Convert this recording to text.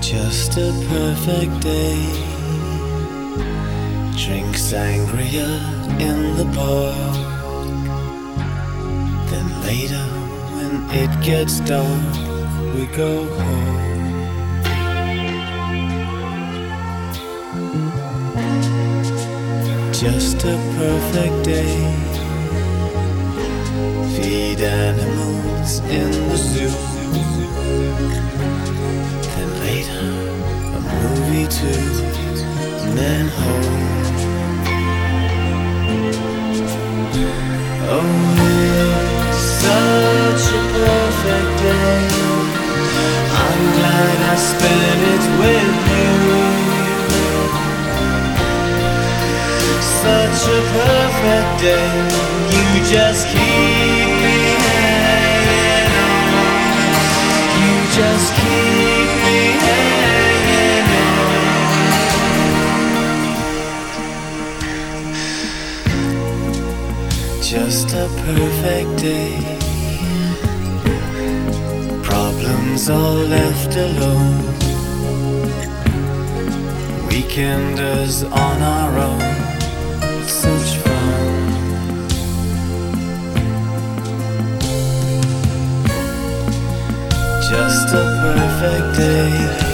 Just a perfect day. Drink sangria in the park. Then later when it gets dark, we go home. Just a perfect day. Feed animals in the zoo. Then later a movie too, and then home. Oh, it's such a perfect day. I'm glad I spent it with you. Such a perfect day. You just keep me hanging on. You just keep me hanging on. Just a perfect day. Problems all left alone. Weekenders on our own. Such fun. Just a perfect day.